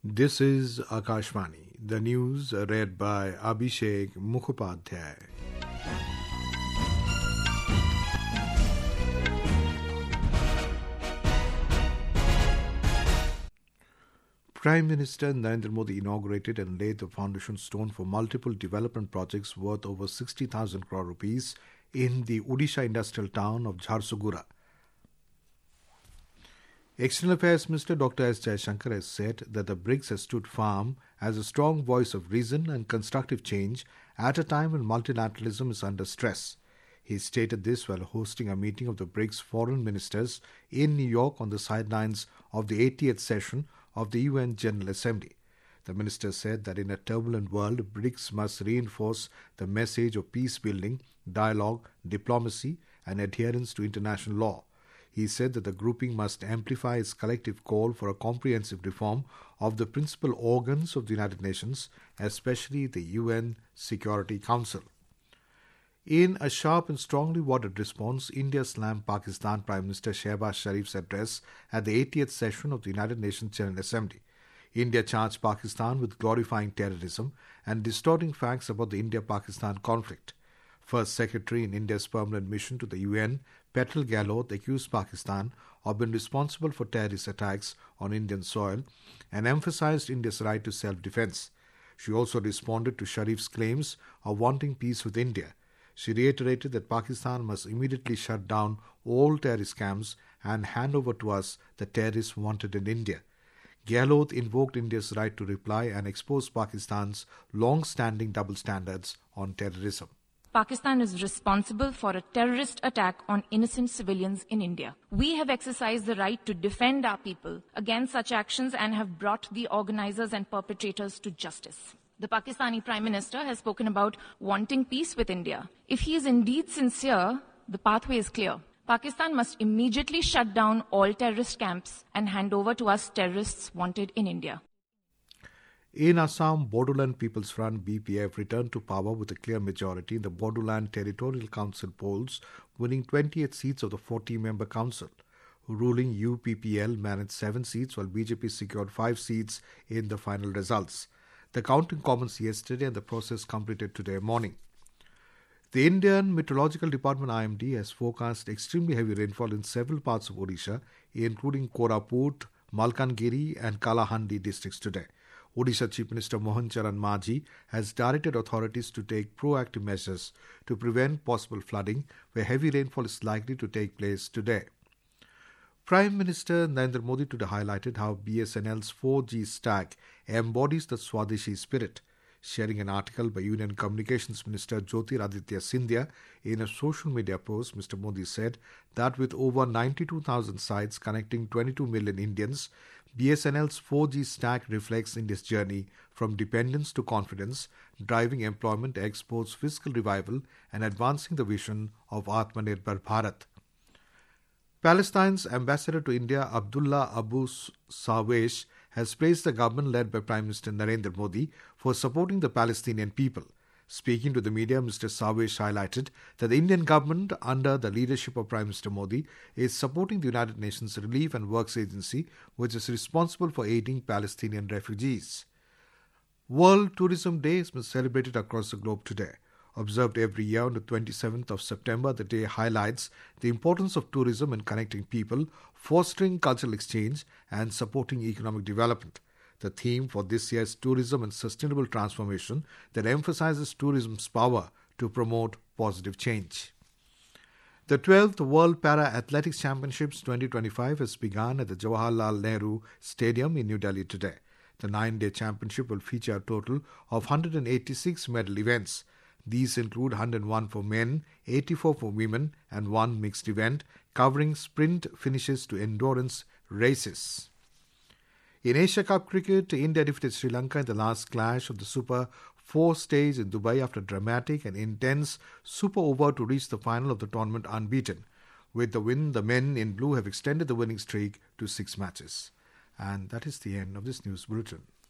This is Akashvani. The news read by Abhishek Mukhopadhyay. Prime Minister Narendra Modi inaugurated and laid the foundation stone for multiple development projects worth over 60,000 crore rupees in the Odisha industrial town of Jharsuguda. External Affairs Minister Dr. S. Jaishankar has said that the BRICS has stood firm as a strong voice of reason and constructive change at a time when multilateralism is under stress. He stated this while hosting a meeting of the BRICS foreign ministers in New York on the sidelines of the 80th session of the UN General Assembly. The minister said that in a turbulent world, BRICS must reinforce the message of peace building, dialogue, diplomacy, and adherence to international law. He said that the grouping must amplify its collective call for a comprehensive reform of the principal organs of the United Nations, especially the UN Security Council. In a sharp and strongly worded response, India slammed Pakistan Prime Minister Shehbaz Sharif's address at the 80th session of the United Nations General Assembly. India charged Pakistan with glorifying terrorism and distorting facts about the India-Pakistan conflict. First Secretary in India's permanent mission to the UN, Petal Galoth, accused Pakistan of being responsible for terrorist attacks on Indian soil and emphasized India's right to self-defense. She also responded to Sharif's claims of wanting peace with India. She reiterated that Pakistan must immediately shut down all terrorist camps and hand over to us the terrorists wanted in India. Gehloth invoked India's right to reply and exposed Pakistan's long-standing double standards on terrorism. Pakistan is responsible for a terrorist attack on innocent civilians in India. We have exercised the right to defend our people against such actions and have brought the organizers and perpetrators to justice. The Pakistani Prime Minister has spoken about wanting peace with India. If he is indeed sincere, the pathway is clear. Pakistan must immediately shut down all terrorist camps and hand over to us terrorists wanted in India. In Assam, Bodoland People's Front BPF returned to power with a clear majority in the Bodoland Territorial Council polls, winning 28 seats of the 40-member council. Ruling UPPL managed 7 seats while BJP secured 5 seats in the final results. The counting commenced yesterday and the process completed today morning. The Indian Meteorological Department IMD has forecast extremely heavy rainfall in several parts of Odisha, including Koraput, Malkangiri and Kalahandi districts today. Odisha Chief Minister Mohan Charan Majhi has directed authorities to take proactive measures to prevent possible flooding where heavy rainfall is likely to take place today. Prime Minister Narendra Modi today highlighted how BSNL's 4G stack embodies the Swadeshi spirit. Sharing an article by Union Communications Minister Jyotiraditya Scindia in a social media post, Mr. Modi said that with over 92,000 sites connecting 22 million Indians, BSNL's 4G stack reflects India's journey from dependence to confidence, driving employment, exports, fiscal revival, and advancing the vision of Atmanirbhar Bharat. Palestine's ambassador to India, Abdullah Abu Sawesh, has praised the government led by Prime Minister Narendra Modi for supporting the Palestinian people. Speaking to the media, Mr. Sawesh highlighted that the Indian government, under the leadership of Prime Minister Modi, is supporting the United Nations Relief and Works Agency, which is responsible for aiding Palestinian refugees. World Tourism Day is celebrated across the globe today. Observed every year on the 27th of September, the day highlights the importance of tourism in connecting people, fostering cultural exchange, and supporting economic development. The theme for this year is Tourism and Sustainable Transformation that emphasizes tourism's power to promote positive change. The 12th World Para Athletics Championships 2025 has begun at the Jawaharlal Nehru Stadium in New Delhi today. The 9-day championship will feature a total of 186 medal events. These include 101 for men, 84 for women, and 1 mixed event, covering sprint finishes to endurance races. In Asia Cup cricket, India defeated Sri Lanka in the last clash of the Super 4 stage in Dubai after a dramatic and intense super over to reach the final of the tournament unbeaten. With the win, the men in blue have extended the winning streak to 6 matches. And that is the end of this news bulletin.